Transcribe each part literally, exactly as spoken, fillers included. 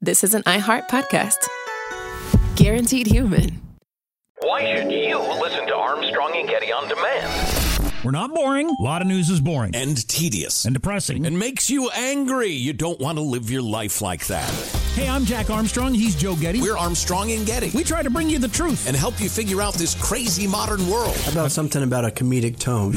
this is an iHeart podcast. Guaranteed human. Why should you listen to Armstrong and Getty on demand? We're not boring. A lot of news is boring. And tedious. And depressing. And makes you angry. You don't want to live your life like that. Hey, I'm Jack Armstrong. He's Joe Getty. We're Armstrong and Getty. We try to bring you the truth. And help you figure out this crazy modern world. How about something about a comedic tone?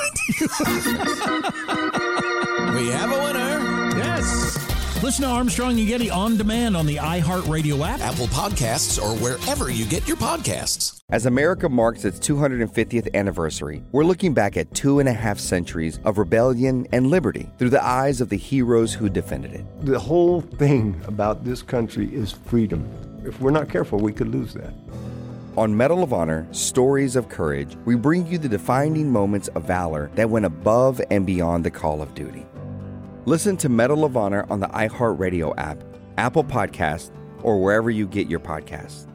We have a winner. Yes. Listen to Armstrong and Getty on demand on the iHeartRadio app, Apple Podcasts, or wherever you get your podcasts. As America marks its two hundred fiftieth anniversary, we're looking back at two and a half centuries of rebellion and liberty through the eyes of the heroes who defended it. The whole thing about this country is freedom. If we're not careful, we could lose that. On Medal of Honor, Stories of Courage, we bring you the defining moments of valor that went above and beyond the call of duty. Listen to Medal of Honor on the iHeartRadio app, Apple Podcasts, or wherever you get your podcasts.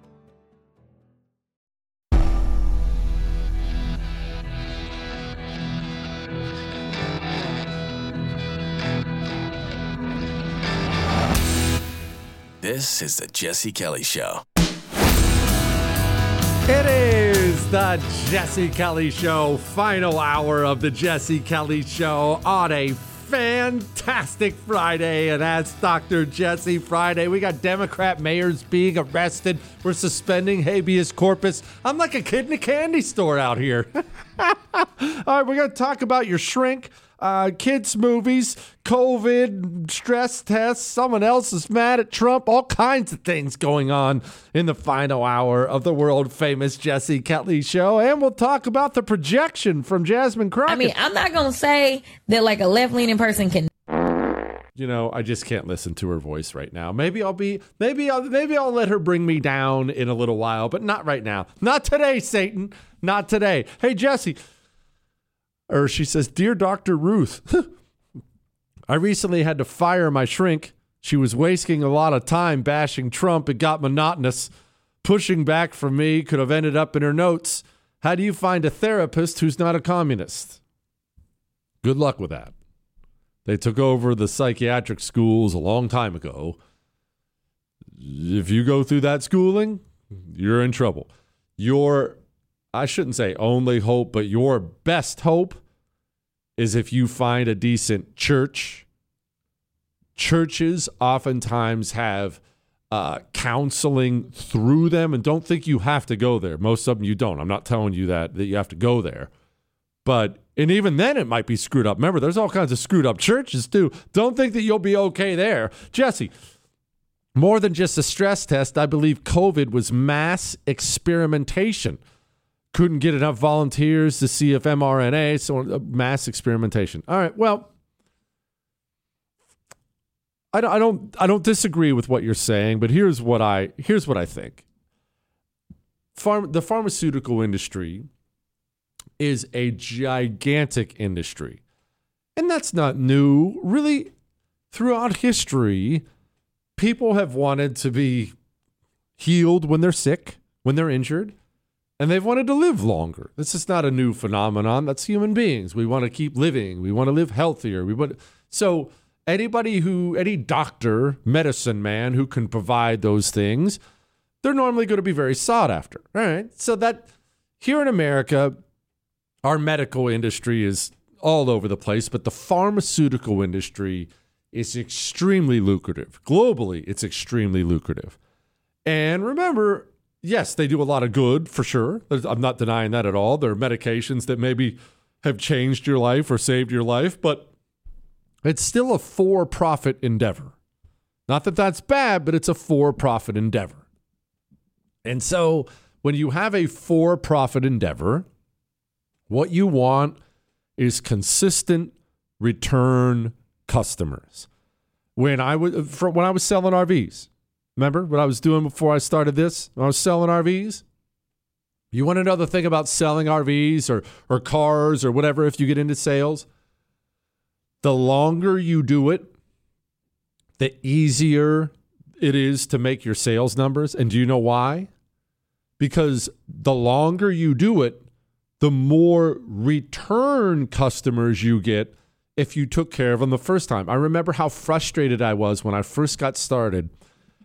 This is the Jesse Kelly Show. It is the Jesse Kelly Show, final hour of the Jesse Kelly Show on a fantastic Friday. And as Doctor Jesse Friday, we got Democrat mayors being arrested. We're suspending habeas corpus. I'm like a kid in a candy store out here. All right, we're going to talk about your shrink. Uh, kids' movies, COVID, stress tests, someone else is mad at Trump, all kinds of things going on in the final hour of the world-famous Jesse Kelly Show. And we'll talk about the projection from Jasmine Crockett. I mean, I'm not going to say that like a left-leaning person can... You know, I just can't listen to her voice right now. Maybe I'll be, maybe I'll, maybe I'll let her bring me down in a little while, but not right now. Not today, Satan. Not today. Hey, Jesse. Or she says, Dear Doctor Ruth, I recently had to fire my shrink. She was wasting a lot of time bashing Trump. It got monotonous. Pushing back from me could have ended up in her notes. How do you find a therapist who's not a communist? Good luck with that. They took over the psychiatric schools a long time ago. If you go through that schooling, you're in trouble. Your, I shouldn't say only hope, but your best hope is if you find a decent church. Churches oftentimes have uh, counseling through them, and don't think you have to go there. Most of them you don't. I'm not telling you that, that you have to go there. But, and even then it might be screwed up. Remember, there's all kinds of screwed up churches too. Don't think that you'll be okay there. Jesse, more than just a stress test, I believe COVID was mass experimentation. Couldn't get enough volunteers to see if mRNA, so uh, mass experimentation. All right, well, I don't, I don't, I don't disagree with what you're saying, but here's what I, here's what I think. Farm, the pharmaceutical industry is a gigantic industry, and that's not new. Really, throughout history, people have wanted to be healed when they're sick, when they're injured. And they've wanted to live longer. This is not a new phenomenon. That's human beings. We want to keep living. We want to live healthier. We want so anybody who, any doctor, medicine man who can provide those things, they're normally going to be very sought after. All right. So that here in America, our medical industry is all over the place, but the pharmaceutical industry is extremely lucrative. Globally, it's extremely lucrative. And remember, yes, they do a lot of good, for sure. I'm not denying that at all. There are medications that maybe have changed your life or saved your life, but it's still a for-profit endeavor. Not that that's bad, but it's a for-profit endeavor. And so when you have a for-profit endeavor, what you want is consistent return customers. When I was, for, when I was selling R Vs, remember what I was doing before I started this? When I was selling R Vs? You want to know the thing about selling R Vs or, or cars or whatever if you get into sales? The longer you do it, the easier it is to make your sales numbers. And do you know why? Because the longer you do it, the more return customers you get if you took care of them the first time. I remember how frustrated I was when I first got started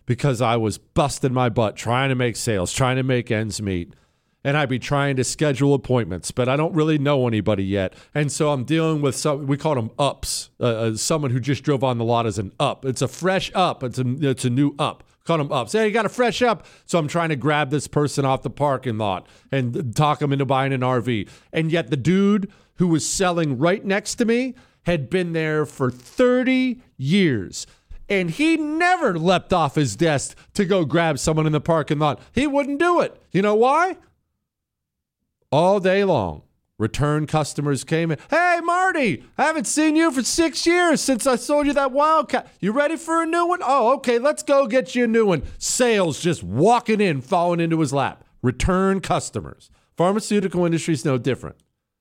because I was busting my butt trying to make sales, trying to make ends meet. And I'd be trying to schedule appointments, but I don't really know anybody yet. And so I'm dealing with some, we call them ups, uh, uh, someone who just drove on the lot as an up. It's a fresh up. It's a, it's a new up. Call them ups. Hey, you got a fresh up. So I'm trying to grab this person off the parking lot and talk them into buying an R V. And yet the dude who was selling right next to me had been there for thirty years. And he never leapt off his desk to go grab someone in the parking lot. He wouldn't do it. You know why? All day long, return customers came in. Hey, Marty, I haven't seen you for six years since I sold you that Wildcat. You ready for a new one? Oh, okay, let's go get you a new one. Sales just walking in, falling into his lap. Return customers. Pharmaceutical industry is no different.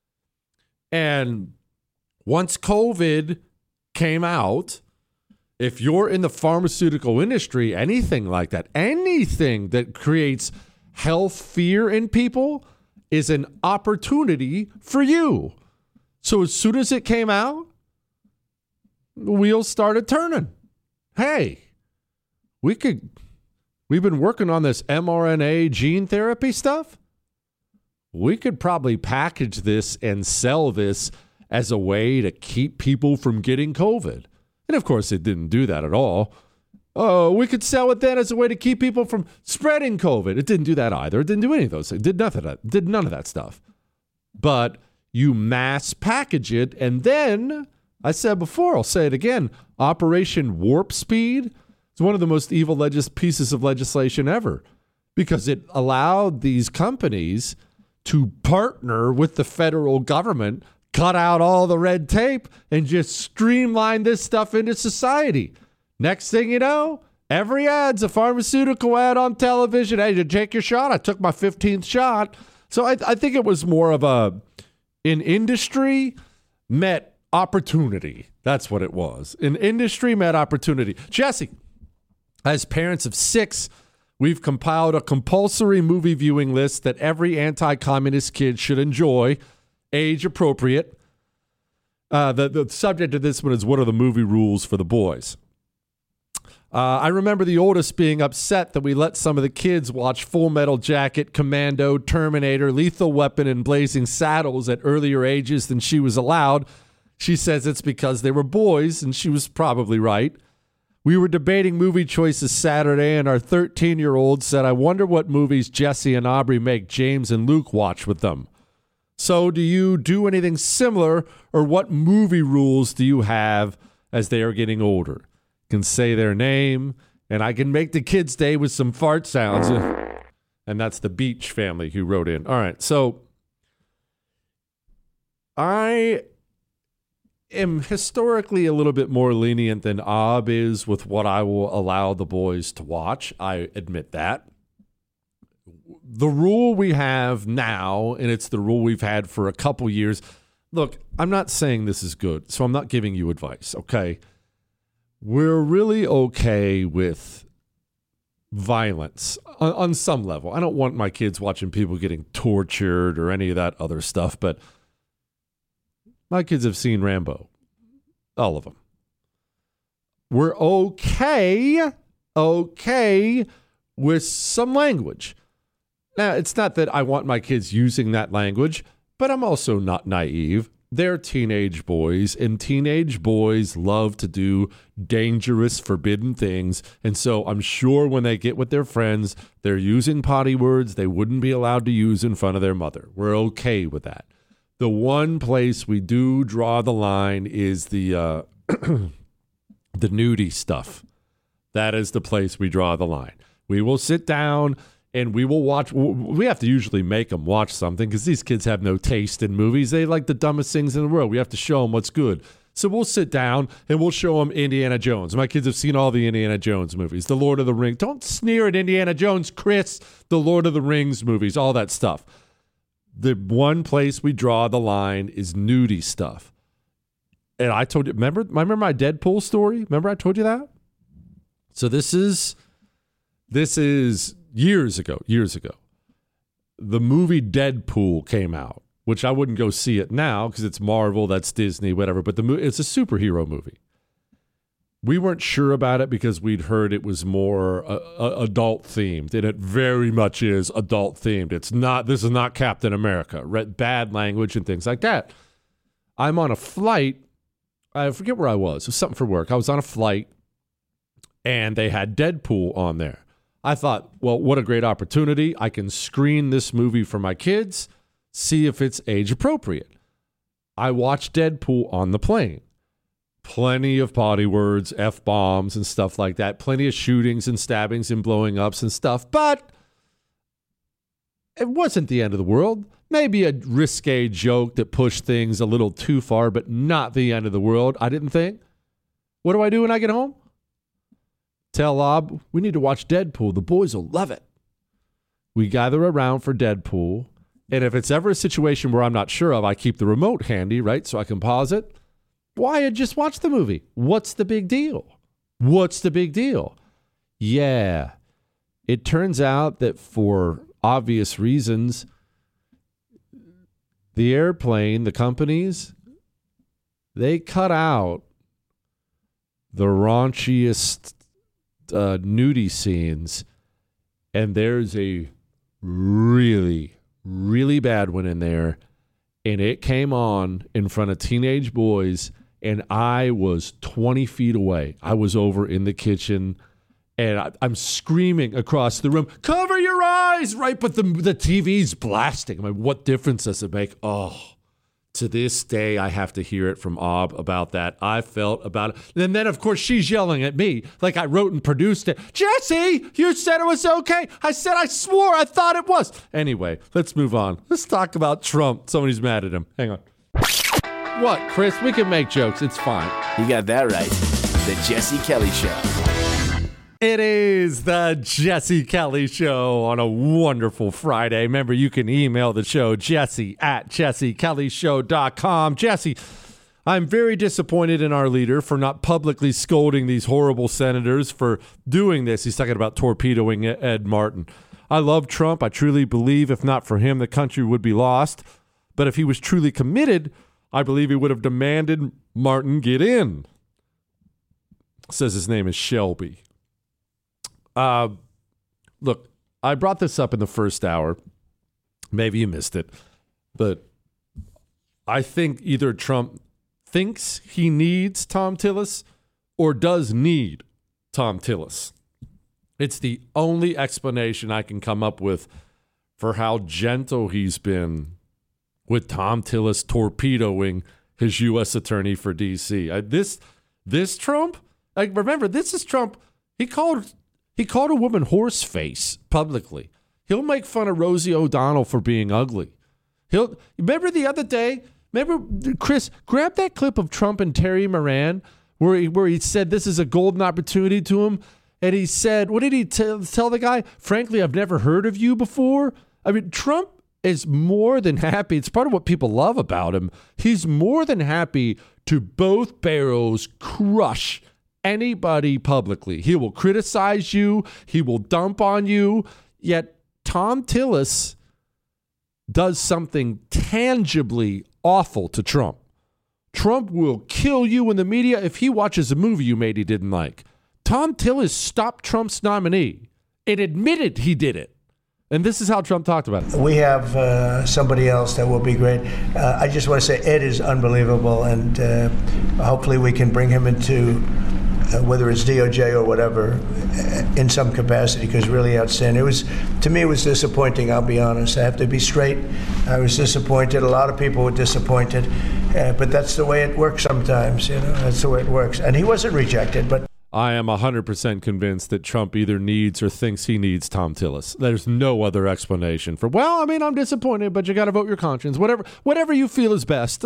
And once COVID came out, if you're in the pharmaceutical industry, anything like that, anything that creates health fear in people is an opportunity for you. So as soon as it came out, the wheels started turning. Hey, we could, we've been working on this mRNA gene therapy stuff. We could probably package this and sell this as a way to keep people from getting COVID. And of course, it didn't do that at all. Oh, we could sell it then as a way to keep people from spreading COVID. It didn't do that either. It didn't do any of those things. It did nothing of that. It did none of that stuff. But you mass package it, and then, I said before, I'll say it again, Operation Warp Speed is one of the most evil legis- pieces of legislation ever, because it allowed these companies to partner with the federal government, cut out all the red tape, and just streamline this stuff into society. Next thing you know, every ad's a pharmaceutical ad on television. Hey, did you take your shot? I took my fifteenth shot. So I, I think it was more of a, in industry met opportunity. That's what it was. In industry met opportunity. Jesse, as parents of six, we've compiled a compulsory movie viewing list that every anti-communist kid should enjoy, age appropriate. Uh, the, the subject of this one is, what are the movie rules for the boys? Uh, I remember the oldest being upset that we let some of the kids watch Full Metal Jacket, Commando, Terminator, Lethal Weapon, and Blazing Saddles at earlier ages than she was allowed. She says it's because they were boys, and she was probably right. We were debating movie choices Saturday, and our thirteen-year-old said, I wonder what movies Jesse and Aubrey make James and Luke watch with them. So do you do anything similar, or what movie rules do you have as they are getting older? Can say their name, and I can make the kids stay with some fart sounds. And that's the Beach family who wrote in. All right, so I am historically a little bit more lenient than Ob is with what I will allow the boys to watch. I admit that. The rule we have now, and it's the rule we've had for a couple years. Look, I'm not saying this is good, so I'm not giving you advice, okay? We're really okay with violence on, on some level. I don't want my kids watching people getting tortured or any of that other stuff, but my kids have seen Rambo, all of them. We're okay, okay with some language. Now, it's not that I want my kids using that language, but I'm also not naive. They're teenage boys, and teenage boys love to do dangerous, forbidden things. And so I'm sure when they get with their friends, they're using potty words they wouldn't be allowed to use in front of their mother. We're okay with that. The one place we do draw the line is the uh, the nudie stuff. That is the place we draw the line. We will sit down and we will watch. We have to usually make them watch something because these kids have no taste in movies. They like the dumbest things in the world. We have to show them what's good. So we'll sit down and we'll show them Indiana Jones. My kids have seen all the Indiana Jones movies, the Lord of the Rings. Don't sneer at Indiana Jones, Chris. The Lord of the Rings movies, all that stuff. The one place we draw the line is nudie stuff. And I told you, remember, remember my Deadpool story? Remember I told you that? So this is, this is years ago, years ago. The movie Deadpool came out, which I wouldn't go see it now because it's Marvel, that's Disney, whatever. But the mo- it's a superhero movie. We weren't sure about it because we'd heard it was more uh, uh, adult themed, and it very much is adult themed. It's not. This is not Captain America. Read bad language and things like that. I'm on a flight. I forget where I was. It was something for work. I was on a flight, and they had Deadpool on there. I thought, well, what a great opportunity. I can screen this movie for my kids, see if it's age appropriate. I watched Deadpool on the plane. Plenty of potty words, F-bombs and stuff like that. Plenty of shootings and stabbings and blowing ups and stuff. But it wasn't the end of the world. Maybe a risque joke that pushed things a little too far, but not the end of the world, I didn't think. What do I do when I get home? Tell Ob, we need to watch Deadpool. The boys will love it. We gather around for Deadpool. And if it's ever a situation where I'm not sure of, I keep the remote handy, right? So I can pause it. Why? I just watched the movie. What's the big deal? What's the big deal? Yeah. It turns out that for obvious reasons, the airplane, the companies, they cut out the raunchiest uh, nudie scenes, and there's a really, really bad one in there, and it came on in front of teenage boys, and I was twenty feet away. I was over in the kitchen, and I, I'm screaming across the room, cover your eyes, right? But the, the T V's blasting. I'm like, what difference does it make? Oh, to this day, I have to hear it from Ob about that. I felt about it. And then, of course, she's yelling at me like I wrote and produced it. Jesse, you said it was okay. I said I swore I thought it was. Anyway, let's move on. Let's talk about Trump. Somebody's mad at him. Hang on. What, Chris? We can make jokes. It's fine. You got that right. The Jesse Kelly Show. It is the Jesse Kelly Show on a wonderful Friday. Remember, you can email the show, Jesse at jesse kelly show dot com. Jesse, I'm very disappointed in our leader for not publicly scolding these horrible senators for doing this. He's talking about torpedoing Ed Martin. I love Trump. I truly believe if not for him, the country would be lost. But if he was truly committed, I believe he would have demanded Martin get in. Says his name is Shelby. Uh, look, I brought this up in the first hour. Maybe you missed it. But I think either Trump thinks he needs Thom Tillis or does need Thom Tillis. It's the only explanation I can come up with for how gentle he's been with Thom Tillis torpedoing his U S attorney for D C. I, this, this Trump, like, remember, this is Trump. He called... He called a woman horse face publicly. He'll make fun of Rosie O'Donnell for being ugly. He'll remember the other day. Remember, Chris, grab that clip of Trump and Terry Moran where he where he said this is a golden opportunity to him, and he said, what did he t- tell the guy? Frankly, I've never heard of you before. I mean, Trump is more than happy. It's part of what people love about him. He's more than happy to both barrels crush anybody publicly. He will criticize you. He will dump on you. Yet Thom Tillis does something tangibly awful to Trump. Trump will kill you in the media if he watches a movie you made he didn't like. Thom Tillis stopped Trump's nominee and admitted he did it. And this is how Trump talked about it. We have uh, somebody else that will be great. Uh, I just want to say Ed is unbelievable, and uh, hopefully we can bring him into Uh, whether it's D O J or whatever, uh, in some capacity, because really outstanding. It was, to me, it was disappointing, I'll be honest. I have to be straight. I was disappointed. A lot of people were disappointed. Uh, but that's the way it works sometimes, you know. That's the way it works. And he wasn't rejected, but... I am one hundred percent convinced that Trump either needs or thinks he needs Thom Tillis. There's no other explanation for, well, I mean, I'm disappointed, but you got to vote your conscience. Whatever, whatever you feel is best.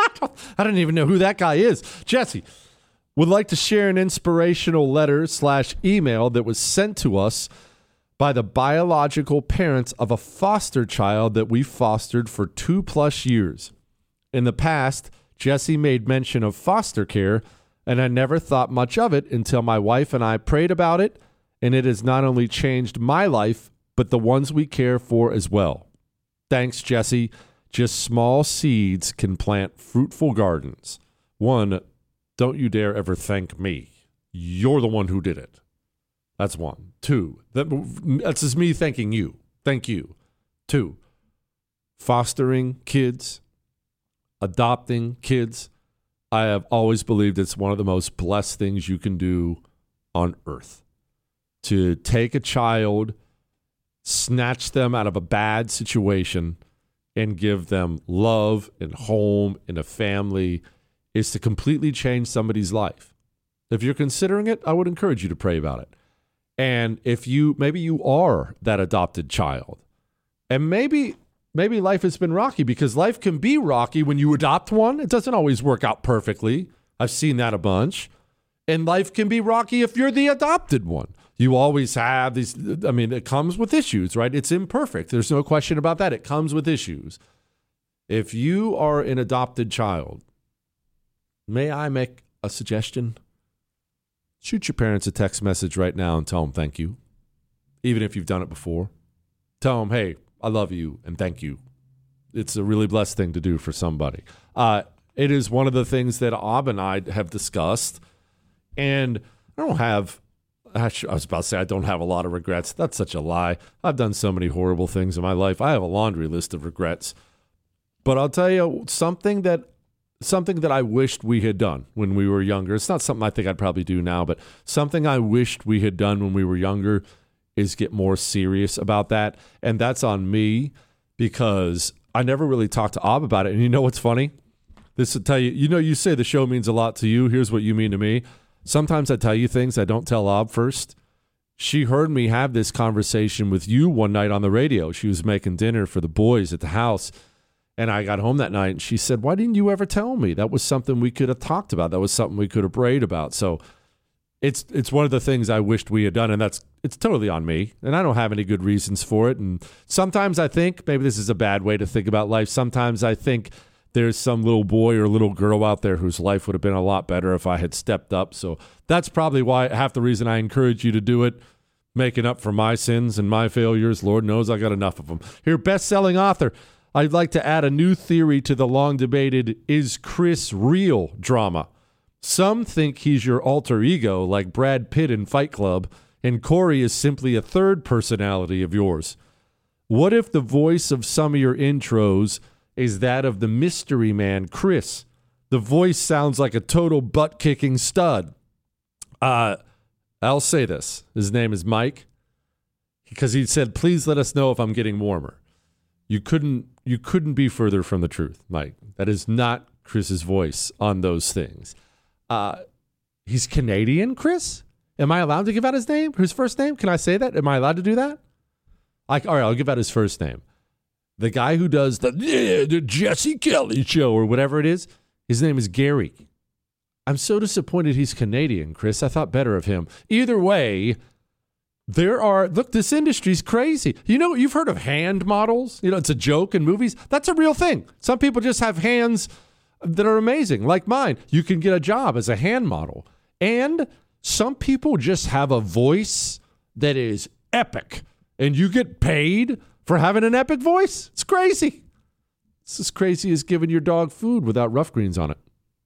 I don't even know who that guy is. Jesse would like to share an inspirational letter slash email that was sent to us by the biological parents of a foster child that we fostered for two plus years. In the past, Jesse made mention of foster care, and I never thought much of it until my wife and I prayed about it, and it has not only changed my life, but the ones we care for as well. Thanks, Jesse. Just small seeds can plant fruitful gardens. One, don't you dare ever thank me. you're the one who did it. That's one. Two, that, that's just me thanking you. Thank you. Two, fostering kids, adopting kids. I have always believed it's one of the most blessed things you can do on earth. To take a child, snatch them out of a bad situation, and give them love and home and a family is to completely change somebody's life. If you're considering it, I would encourage you to pray about it. And if you, maybe you are that adopted child, and maybe, maybe life has been rocky, because life can be rocky when you adopt one. It doesn't always work out perfectly. I've seen that a bunch. And life can be rocky if you're the adopted one. You always have these, I mean, it comes with issues, right? It's imperfect. There's no question about that. It comes with issues. If you are an adopted child, may I make a suggestion? Shoot your parents a text message right now and tell them thank you, even if you've done it before. Tell them, hey, I love you and thank you. It's a really blessed thing to do for somebody. Uh, it is one of the things that Ab and I have discussed, and I don't have, I was about to say I don't have a lot of regrets. That's such a lie. I've done so many horrible things in my life. I have a laundry list of regrets. But I'll tell you something that something that I wished we had done when we were younger. It's not something I think I'd probably do now, but something I wished we had done when we were younger is get more serious about that. And that's on me, because I never really talked to Ab about it. And you know what's funny? This will tell you, you know, you say the show means a lot to you. Here's what you mean to me. Sometimes I tell you things I don't tell Ab first. She heard me have this conversation with you one night on the radio. She was making dinner for the boys at the house. And I got home that night and she said, why didn't you ever tell me? That was something we could have talked about. That was something we could have prayed about. So it's it's one of the things I wished we had done, and that's it's totally on me. And I don't have any good reasons for it. And sometimes I think, maybe this is a bad way to think about life. Sometimes I think there's some little boy or little girl out there whose life would have been a lot better if I had stepped up. So that's probably why half the reason I encourage you to do it, making up for my sins and my failures. Lord knows I got enough of them. Here, best-selling author. I'd like to add a new theory to the long-debated Is Chris Real drama. Some think he's your alter ego like Brad Pitt in Fight Club, and Corey is simply a third personality of yours. What if the voice of some of your intros is that of the mystery man, Chris? The voice sounds like a total butt-kicking stud. Uh, I'll say this. His name is Mike, because he said, please let us know if I'm getting warmer. You couldn't you couldn't be further from the truth, Mike. That is not Chris's voice on those things. Uh, he's Canadian, Chris? Am I allowed to give out his name? His first name? Can I say that? Am I allowed to do that? I, all right, I'll give out his first name. The guy who does the, yeah, the Jesse Kelly show or whatever it is, his name is Gary. I'm so disappointed he's Canadian, Chris. I thought better of him. Either way, there are, look, this industry's crazy. You know, you've heard of hand models. You know, it's a joke in movies. That's a real thing. Some people just have hands that are amazing, like mine. You can get a job as a hand model. And some people just have a voice that is epic. And you get paid for having an epic voice. It's crazy. It's as crazy as giving your dog food without rough greens on it.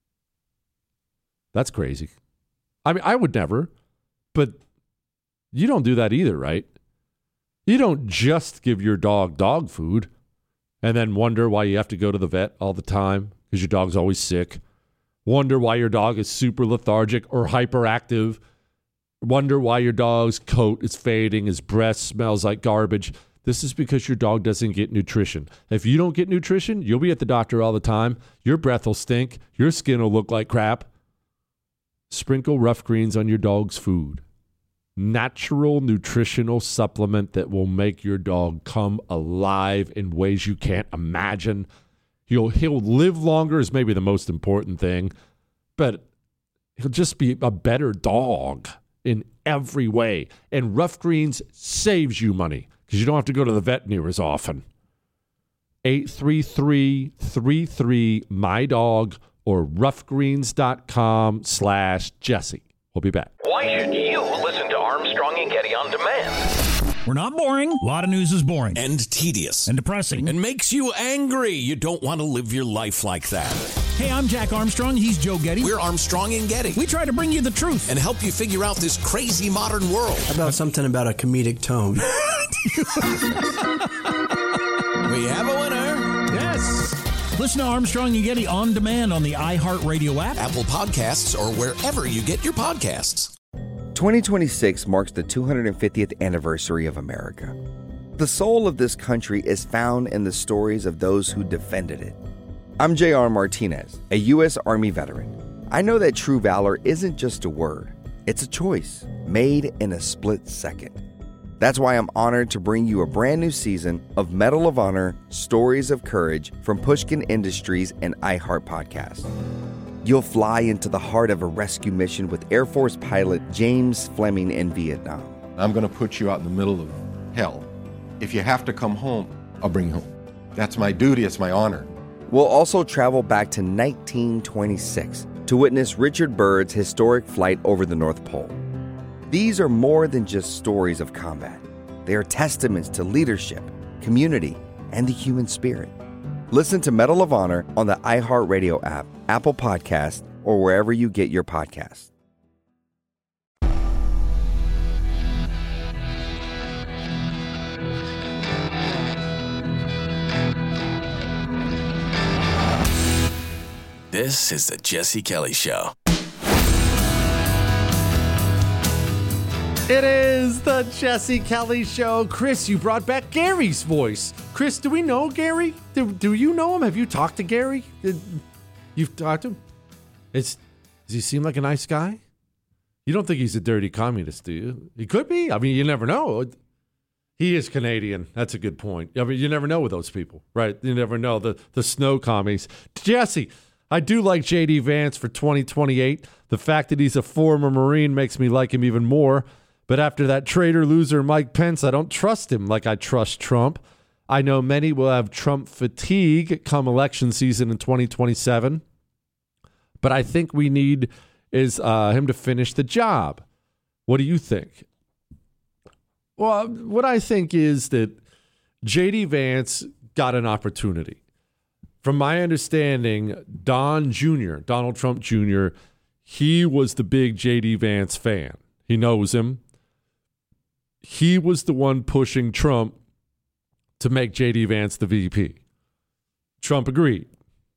That's crazy. I mean, I would never, but you don't do that either, right? You don't just give your dog dog food and then wonder why you have to go to the vet all the time because your dog's always sick. Wonder why your dog is super lethargic or hyperactive. Wonder why your dog's coat is fading, his breath smells like garbage. This is because your dog doesn't get nutrition. If you don't get nutrition, you'll be at the doctor all the time. Your breath will stink. Your skin will look like crap. Sprinkle rough greens on your dog's food. Natural nutritional supplement that will make your dog come alive in ways you can't imagine. He'll, he'll live longer is maybe the most important thing, but he'll just be a better dog in every way. And Rough Greens saves you money because you don't have to go to the vet near as often. eight three three, three three, M Y D O G or roughgreens.com slash Jesse. We'll be back. Why should you listen to Armstrong and Getty On Demand? We're not boring. A lot of news is boring. And tedious. And depressing. And makes you angry. You don't want to live your life like that. Hey, I'm Jack Armstrong. He's Joe Getty. We're Armstrong and Getty. We try to bring you the truth and help you figure out this crazy modern world. How about something about a comedic tone? We have a winner. Yes. Listen to Armstrong and Getty on demand on the iHeartRadio app, Apple Podcasts, or wherever you get your podcasts. twenty twenty-six marks the two hundred fiftieth anniversary of America. The soul of this country is found in the stories of those who defended it. I'm J R Martinez, a U S Army veteran. I know that true valor isn't just a word. It's a choice made in a split second. That's why I'm honored to bring you a brand new season of Medal of Honor Stories of Courage from Pushkin Industries and iHeart Podcast. You'll fly into the heart of a rescue mission with Air Force pilot James Fleming in Vietnam. I'm going to put you out in the middle of hell. If you have to come home, I'll bring you home. That's my duty. It's my honor. We'll also travel back to nineteen twenty-six to witness Richard Byrd's historic flight over the North Pole. These are more than just stories of combat. They are testaments to leadership, community, and the human spirit. Listen to Medal of Honor on the iHeartRadio app, Apple Podcasts, or wherever you get your podcasts. This is the Jesse Kelly Show. It is the Jesse Kelly Show. Chris, you brought back Gary's voice. Chris, do we know Gary? Do, do you know him? Have you talked to Gary? Did, you've talked to him? It's, does he seem like a nice guy? You don't think he's a dirty communist, do you? He could be. I mean, you never know. He is Canadian. That's a good point. I mean, you never know with those people, right? You never know. The, the snow commies. Jesse, I do like J D Vance for twenty twenty-eight. The fact that he's a former Marine makes me like him even more. But after that traitor loser Mike Pence, I don't trust him like I trust Trump. I know many will have Trump fatigue come election season in twenty twenty-seven. But I think we need is uh, him to finish the job. What do you think? Well, what I think is that J D Vance got an opportunity. From my understanding, Don Junior, Donald Trump Junior, he was the big J D Vance fan. He knows him. He was the one pushing Trump to make J D Vance the V P. Trump agreed.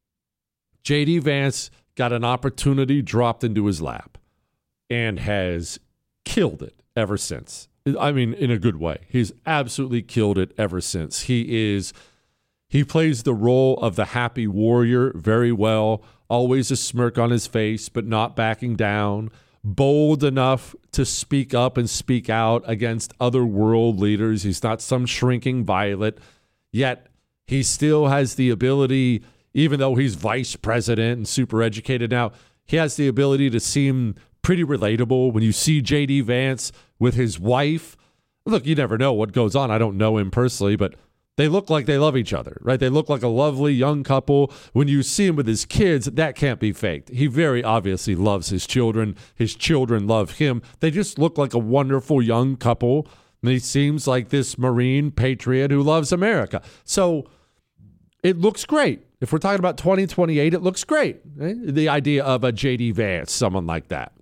J D Vance got an opportunity dropped into his lap and has killed it ever since. I mean, in a good way. He's absolutely killed it ever since. He is, he plays the role of the happy warrior very well, always a smirk on his face, but not backing down, bold enough to speak up and speak out against other world leaders. He's not some shrinking violet, yet he still has the ability, even though he's vice president and super educated now, he has the ability to seem pretty relatable. When you see J D Vance with his wife, look, you never know what goes on. I don't know him personally, but they look like they love each other, right? They look like a lovely young couple. When you see him with his kids, that can't be faked. He very obviously loves his children. His children love him. They just look like a wonderful young couple. And he seems like this Marine patriot who loves America. So it looks great. If we're talking about twenty twenty-eight, it looks great. Right? The idea of a J D Vance, someone like that.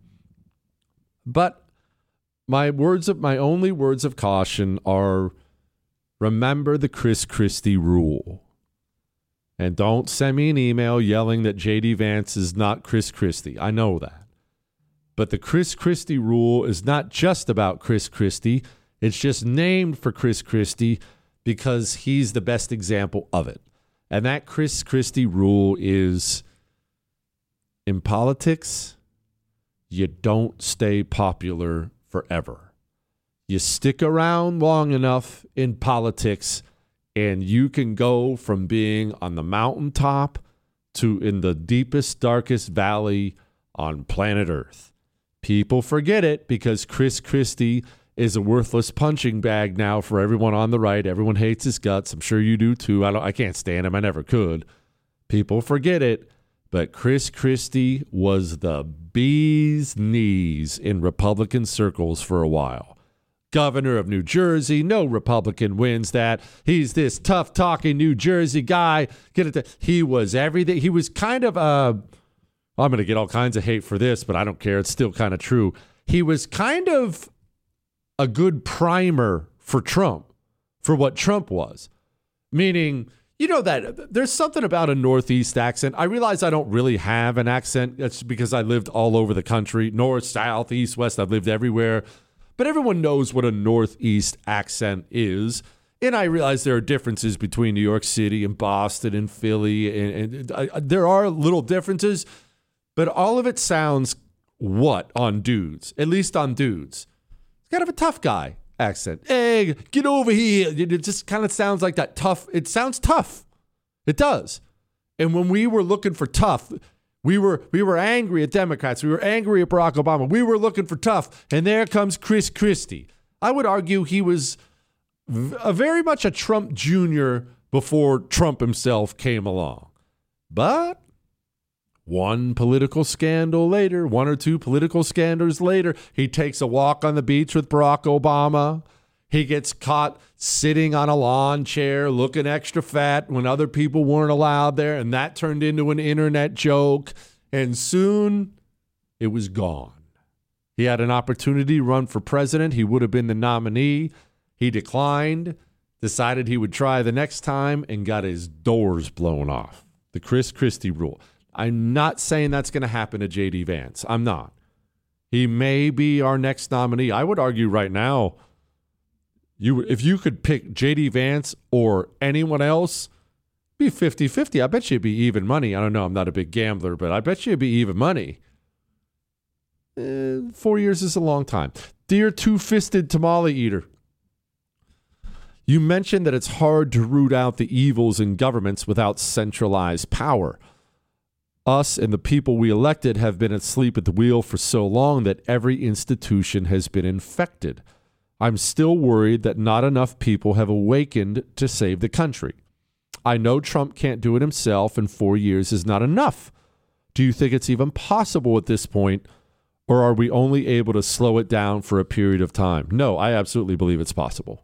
But my words of my only words of caution are, remember the Chris Christie rule. And don't send me an email yelling that J D Vance is not Chris Christie. I know that. But the Chris Christie rule is not just about Chris Christie. It's just named for Chris Christie because he's the best example of it. And that Chris Christie rule is, in politics, you don't stay popular forever. You stick around long enough in politics, and you can go from being on the mountaintop to in the deepest, darkest valley on planet Earth. People forget it because Chris Christie is a worthless punching bag now for everyone on the right. Everyone hates his guts. I'm sure you do too. I don't. I can't stand him. I never could. People forget it. But Chris Christie was the bee's knees in Republican circles for a while. governor of New Jersey. No Republican wins that. He's this tough-talking New Jersey guy. Get it? To, he was everything. He was kind of a, I'm going to get all kinds of hate for this, but I don't care. It's still kind of true. He was kind of a good primer for Trump, for what Trump was. Meaning, you know that there's something about a Northeast accent. I realize I don't really have an accent. That's because I lived all over the country, north, south, east, west. I've lived everywhere. But everyone knows what a Northeast accent is. And I realize there are differences between New York City and Boston and Philly. And, and I, there are little differences. But all of it sounds what on dudes, at least on dudes. It's kind of a tough guy accent. Hey, get over here. It just kind of sounds like that tough. It sounds tough. It does. And when we were looking for tough, we were we were angry at Democrats. We were angry at Barack Obama. We were looking for tough. And there comes Chris Christie. I would argue he was a very much a Trump Junior before Trump himself came along. But one political scandal later, one or two political scandals later, he takes a walk on the beach with Barack Obama. He gets caught sitting on a lawn chair looking extra fat when other people weren't allowed there, and that turned into an internet joke. And soon it was gone. He had an opportunity to run for president. He would have been the nominee. He declined, decided he would try the next time, and got his doors blown off. The Chris Christie rule. I'm not saying that's going to happen to J D Vance. I'm not. He may be our next nominee. I would argue right now, you if you could pick J D Vance or anyone else, be fifty-fifty. I bet you it'd be even money. I don't know. I'm not a big gambler, but I bet you it'd be even money. Eh, four years is a long time. Dear two-fisted tamale eater, you mentioned that it's hard to root out the evils in governments without centralized power. Us and the people we elected have been asleep at the wheel for so long that every institution has been infected. I'm still worried that not enough people have awakened to save the country. I know Trump can't do it himself, and four years is not enough. Do you think it's even possible at this point, or are we only able to slow it down for a period of time? No, I absolutely believe it's possible.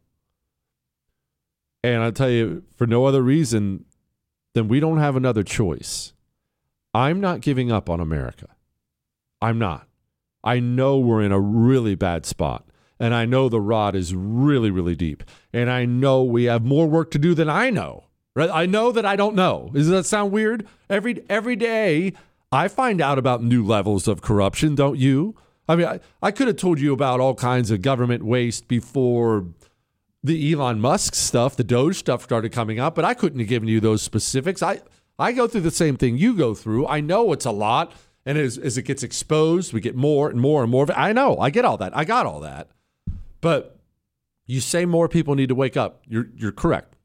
And I'll tell you, for no other reason than we don't have another choice. I'm not giving up on America. I'm not. I know we're in a really bad spot. And I know the rot is really, really deep. And I know we have more work to do than I know. Right? I know that I don't know. Does that sound weird? Every every day I find out about new levels of corruption, don't you? I mean, I, I could have told you about all kinds of government waste before the Elon Musk stuff, the Doge stuff started coming out, but I couldn't have given you those specifics. I I go through the same thing you go through. I know it's a lot. And as, as it gets exposed, we get more and more and more of it. I know. I get all that. I got all that. But you say more people need to wake up. You're you're correct.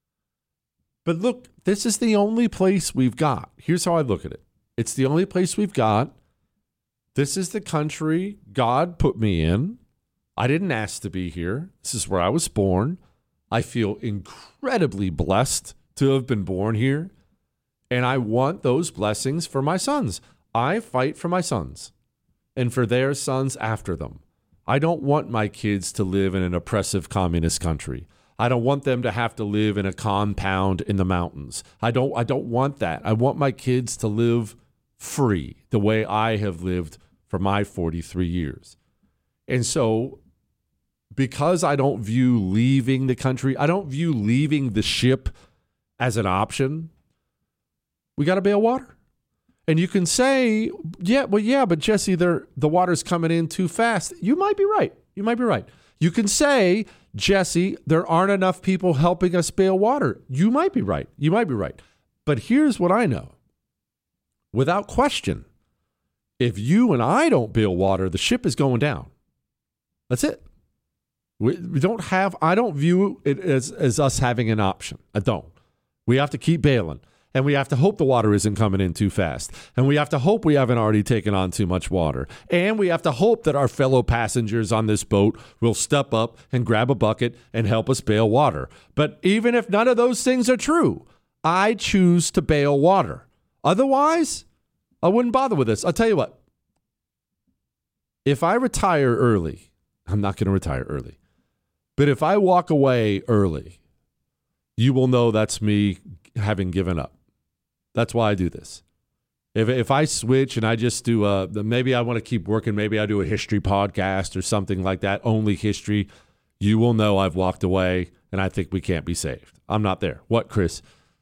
But look, this is the only place we've got. Here's how I look at it. It's the only place we've got. This is the country God put me in. I didn't ask to be here. This is where I was born. I feel incredibly blessed to have been born here. And I want those blessings for my sons. I fight for my sons and for their sons after them. I don't want my kids to live in an oppressive communist country. I don't want them to have to live in a compound in the mountains. I don't I don't want that. I want my kids to live free the way I have lived for my forty-three years. And so because I don't view leaving the country, I don't view leaving the ship as an option, we got to bail water. And you can say, yeah, well, yeah, but Jesse, the water's coming in too fast. You might be right. You might be right. You can say, Jesse, there aren't enough people helping us bail water. You might be right. You might be right. But here's what I know. Without question, if you and I don't bail water, the ship is going down. That's it. We, we don't have, I don't view it as, as us having an option. I don't. We have to keep bailing. And we have to hope the water isn't coming in too fast. And we have to hope we haven't already taken on too much water. And we have to hope that our fellow passengers on this boat will step up and grab a bucket and help us bail water. But even if none of those things are true, I choose to bail water. Otherwise, I wouldn't bother with this. I'll tell you what. If I retire early, I'm not going to retire early. But if I walk away early, you will know that's me having given up. That's why I do this. If if I switch and I just do a, maybe I want to keep working, maybe I do a history podcast or something like that, only history, you will know I've walked away and I think we can't be saved. I'm not there. What, Chris?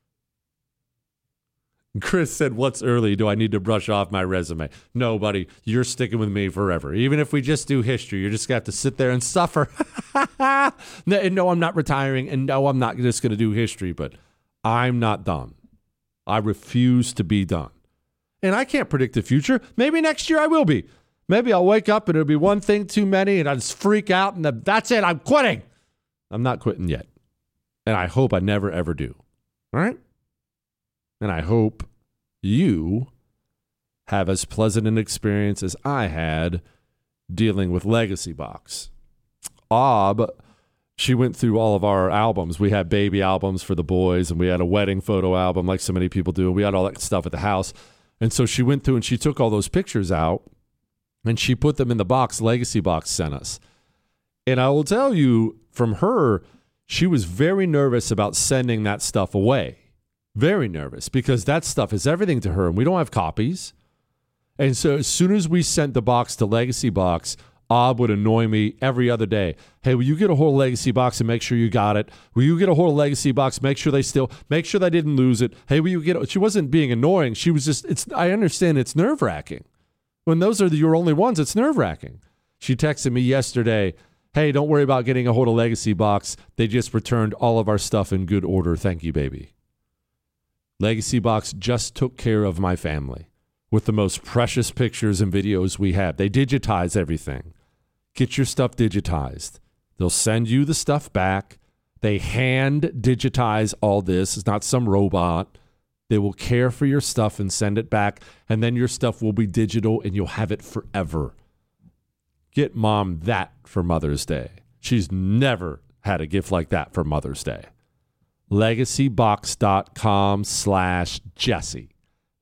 Chris said, what's early? Do I need to brush off my resume? No, buddy, you're sticking with me forever. Even if we just do history, you're just going to have to sit there and suffer. no, no, I'm not retiring, and no, I'm not just going to do history, but I'm not done. I refuse to be done. And I can't predict the future. Maybe next year I will be. Maybe I'll wake up and it'll be one thing too many, and I'll just freak out, and that's it. I'm quitting. I'm not quitting yet. And I hope I never, ever do. All right? And I hope you have as pleasant an experience as I had dealing with Legacy Box. Ob, she went through all of our albums. We had baby albums for the boys, and we had a wedding photo album like so many people do. We had all that stuff at the house. And so she went through and she took all those pictures out, and she put them in the box Legacy Box sent us. And I will tell you, from her, she was very nervous about sending that stuff away. Very nervous, because that stuff is everything to her, and we don't have copies. And so as soon as we sent the box to Legacy Box, Ob would annoy me every other day. Hey, will you get a hold of Legacy Box and make sure you got it? Will you get a hold of Legacy Box, make sure they still, make sure they didn't lose it? Hey, will you get it? She wasn't being annoying. She was just, it's. I understand it's nerve-wracking. When those are the, your only ones, it's nerve-wracking. She texted me yesterday, hey, don't worry about getting a hold of Legacy Box. They just returned all of our stuff in good order. Thank you, baby. Legacy Box just took care of my family with the most precious pictures and videos we have. They digitize everything. Get your stuff digitized. They'll send you the stuff back. They hand digitize all this. It's not some robot. They will care for your stuff and send it back, and then your stuff will be digital and you'll have it forever. Get mom that for Mother's Day. She's never had a gift like that for Mother's Day. LegacyBox.com slash Jesse.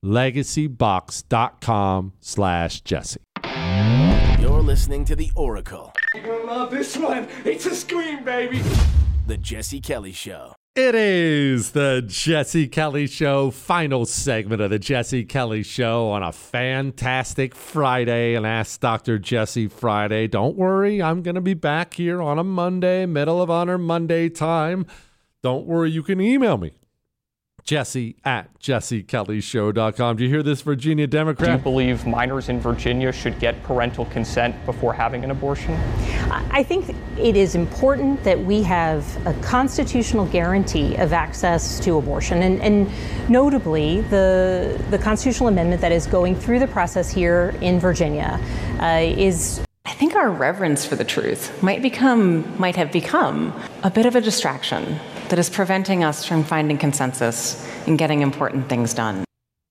LegacyBox.com slash Jesse. You're listening to The Oracle. You're gonna love this one. It's a scream, baby. The Jesse Kelly Show. It is the Jesse Kelly Show, final segment of the Jesse Kelly Show on a fantastic Friday, and Ask Doctor Jesse Friday. Don't worry, I'm going to be back here on a Monday, Medal of Honor Monday time. Don't worry, you can email me, Jesse at jesse kelly show dot com. Do you hear this, Virginia Democrat? Do you believe minors in Virginia should get parental consent before having an abortion? I think it is important that we have a constitutional guarantee of access to abortion. And, and notably, the, the constitutional amendment that is going through the process here in Virginia uh, is... I think our reverence for the truth might become, might have become a bit of a distraction that is preventing us from finding consensus and getting important things done.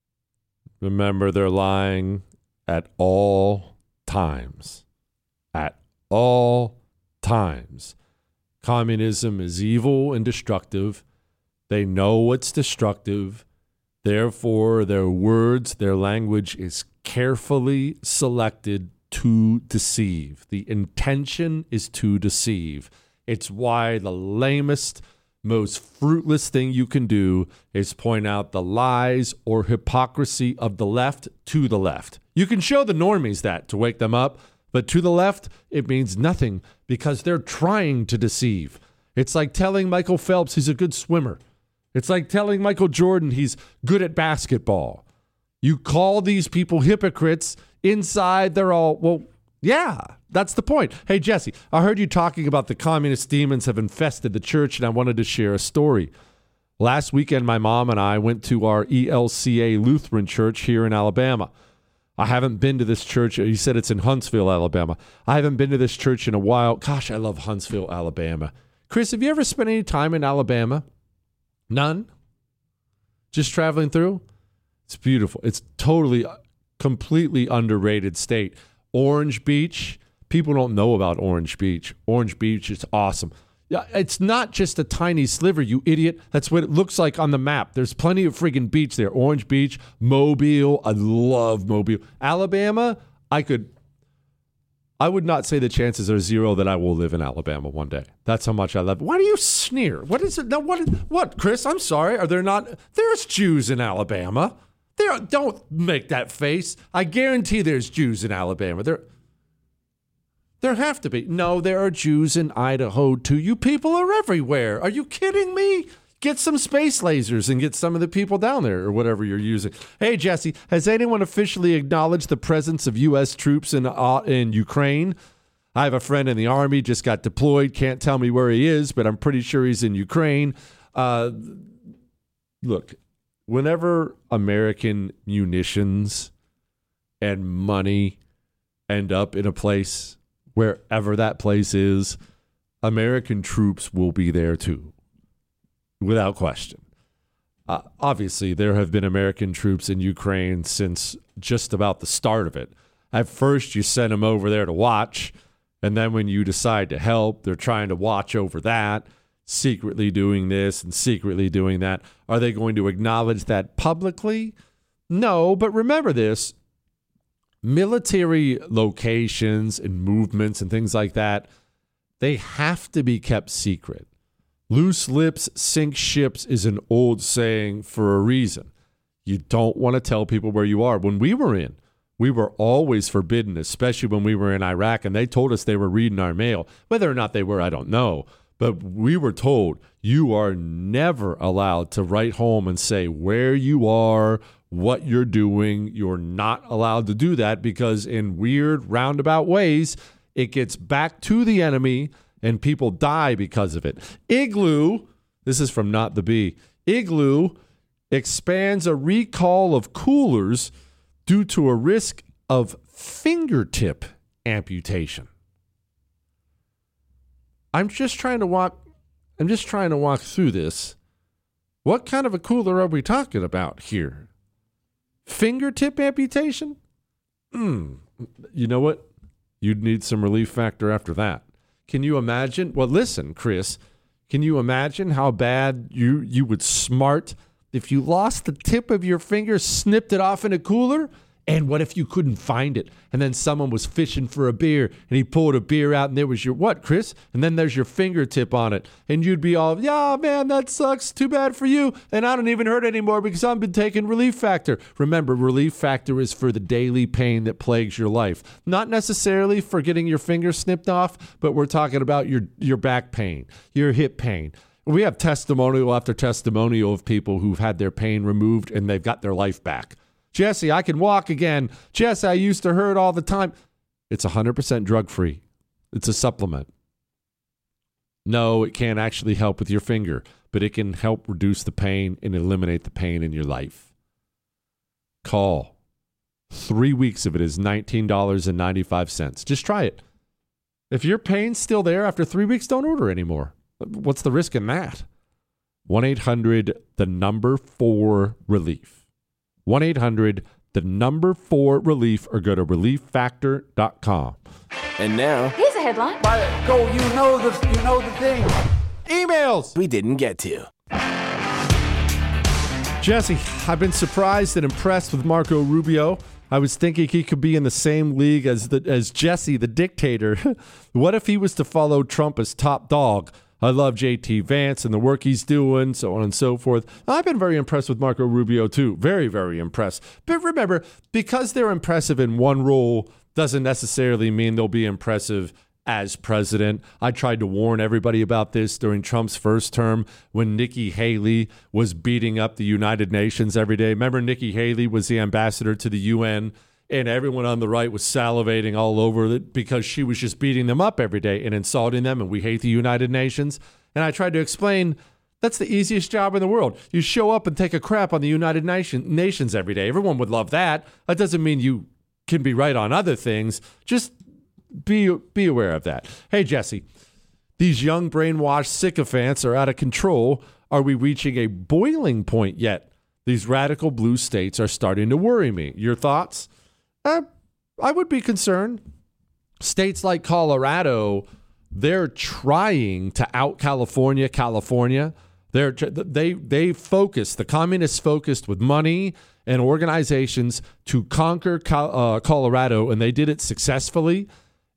Remember, they're lying at all times. At all times. Communism is evil and destructive. They know it's destructive. Therefore, their words, their language is carefully selected to deceive. The intention is to deceive. It's why the lamest, most fruitless thing you can do is point out the lies or hypocrisy of the left to the left. You can show the normies that to wake them up, but to the left, it means nothing because they're trying to deceive. It's like telling Michael Phelps he's a good swimmer. It's like telling Michael Jordan he's good at basketball. You call these people hypocrites. Inside, they're all, well, yeah, that's the point. Hey, Jesse, I heard you talking about the communist demons have infested the church, and I wanted to share a story. Last weekend, my mom and I went to our E L C A Lutheran church here in Alabama. I haven't been to this church. You said it's in Huntsville, Alabama. I haven't been to this church in a while. Gosh, I love Huntsville, Alabama. Chris, have you ever spent any time in Alabama? None? Just traveling through? It's beautiful. It's totally, completely underrated state. Orange Beach. People don't know about Orange Beach. Orange Beach is awesome. Yeah, it's not just a tiny sliver, you idiot. That's what it looks like on the map. There's plenty of freaking beach there. Orange Beach, Mobile. I love Mobile. Alabama, I could, I would not say the chances are zero that I will live in Alabama one day. That's how much I love. Why do you sneer? What is it? Now, what, what, Chris? I'm sorry. Are there not? There's Jews in Alabama. There, don't make that face. I guarantee there's Jews in Alabama. There, there have to be. No, there are Jews in Idaho too. You people are everywhere. Are you kidding me? Get some space lasers and get some of the people down there or whatever you're using. Hey, Jesse, has anyone officially acknowledged the presence of U S troops in uh, in Ukraine? I have a friend in the Army, just got deployed. Can't tell me where he is, but I'm pretty sure he's in Ukraine. Uh, look, whenever American munitions and money end up in a place, wherever that place is, American troops will be there too. Without question. Uh, obviously, there have been American troops in Ukraine since just about the start of it. At first, you send them over there to watch, and then when you decide to help, they're trying to watch over that, secretly doing this and secretly doing that. Are they going to acknowledge that publicly? No, but remember this. Military locations and movements and things like that, they have to be kept secret. Loose lips sink ships is an old saying for a reason. You don't want to tell people where you are. When we were in, we were always forbidden, especially when we were in Iraq, and they told us they were reading our mail. Whether or not they were, I don't know. But we were told you are never allowed to write home and say where you are, what you're doing. You're not allowed to do that because in weird roundabout ways, it gets back to the enemy and people die because of it. Igloo, this is from Not the Bee, Igloo expands a recall of coolers due to a risk of fingertip amputation. I'm just trying to walk I'm just trying to walk through this. What kind of a cooler are we talking about here? Fingertip amputation? Hmm. You know what? You'd need some relief factor after that. Can you imagine? Well, listen, Chris, can you imagine how bad you, you would smart if you lost the tip of your finger, snipped it off in a cooler? And what if you couldn't find it? And then someone was fishing for a beer and he pulled a beer out and there was your, what, Chris? And then there's your fingertip on it. And you'd be all, yeah, man, that sucks. Too bad for you. And I don't even hurt anymore because I've been taking Relief Factor. Remember, Relief Factor is for the daily pain that plagues your life. Not necessarily for getting your finger snipped off, but we're talking about your, your back pain, your hip pain. We have testimonial after testimonial of people who've had their pain removed and they've got their life back. Jesse, I can walk again. Jesse, I used to hurt all the time. It's one hundred percent drug-free. It's a supplement. No, it can't actually help with your finger, but it can help reduce the pain and eliminate the pain in your life. Call. Three weeks of it is nineteen dollars and ninety-five cents. Just try it. If your pain's still there after three weeks, don't order anymore. What's the risk in that? one eight hundred the number four relief. one eight hundred the number four relief or go to relief factor dot com. And now, here's a headline. Go, you know the you know the thing. Emails we didn't get to. Jesse, I've been surprised and impressed with Marco Rubio. I was thinking he could be in the same league as the as Jesse, the dictator. What if he was to follow Trump as top dog? I love J T Vance and the work he's doing, so on and so forth. I've been very impressed with Marco Rubio, too. Very, very impressed. But remember, because they're impressive in one role doesn't necessarily mean they'll be impressive as president. I tried to warn everybody about this during Trump's first term when Nikki Haley was beating up the United Nations every day. Remember, Nikki Haley was the ambassador to the U N, and everyone on the right was salivating all over it because she was just beating them up every day and insulting them, and we hate the United Nations. And I tried to explain that's the easiest job in the world. You show up and take a crap on the United Nation, Nations every day. Everyone would love that. That doesn't mean you can be right on other things. Just be, be aware of that. Hey, Jesse, these young brainwashed sycophants are out of control. Are we reaching a boiling point yet? These radical blue states are starting to worry me. Your thoughts? Uh, I would be concerned. States like Colorado, they're trying to out California, California. They're they they focus. The communists focused with money and organizations to conquer uh, Colorado, and they did it successfully.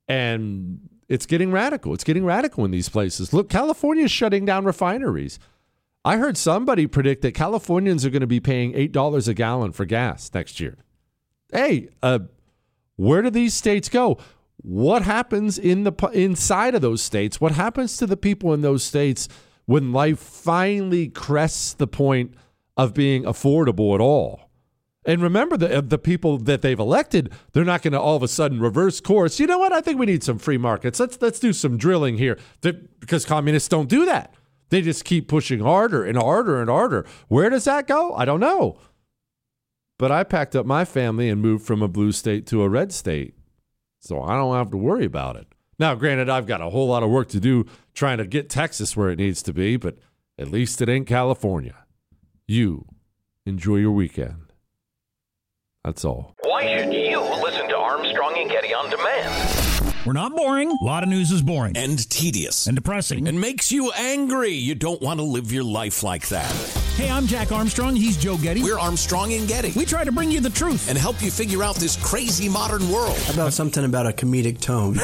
And it's getting radical. It's getting radical in these places. Look, California is shutting down refineries. I heard somebody predict that Californians are going to be paying eight dollars a gallon for gas next year. Hey, uh, where do these states go? What happens in the inside of those states? What happens to the people in those states when life finally crests the point of being affordable at all? And remember, the the people that they've elected, they're not going to all of a sudden reverse course. You know what? I think we need some free markets. Let's let's do some drilling here, because communists don't do that. They just keep pushing harder and harder and harder. Where does that go? I don't know. But I packed up my family and moved from a blue state to a red state, so I don't have to worry about it. Now, granted, I've got a whole lot of work to do trying to get Texas where it needs to be, but at least it ain't California. You enjoy your weekend. That's all. Why should you listen to Armstrong and Getty on demand? We're not boring. A lot of news is boring. And tedious. And depressing. And makes you angry. You don't want to live your life like that. Hey, I'm Jack Armstrong. He's Joe Getty. We're Armstrong and Getty. We try to bring you the truth. And help you figure out this crazy modern world. How about something about a comedic tone?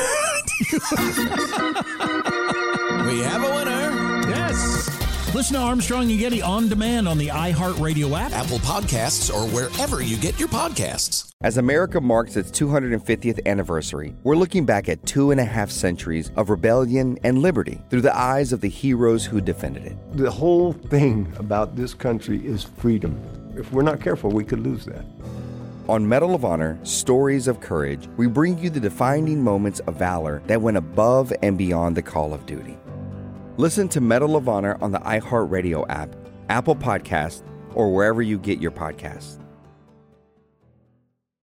We have a winner. Yes. Listen to Armstrong and Getty on demand on the iHeartRadio app, Apple Podcasts, or wherever you get your podcasts. As America marks its two hundred fiftieth anniversary, we're looking back at two and a half centuries of rebellion and liberty through the eyes of the heroes who defended it. The whole thing about this country is freedom. If we're not careful, we could lose that. On Medal of Honor, Stories of Courage, we bring you the defining moments of valor that went above and beyond the call of duty. Listen to Medal of Honor on the iHeartRadio app, Apple Podcasts, or wherever you get your podcasts.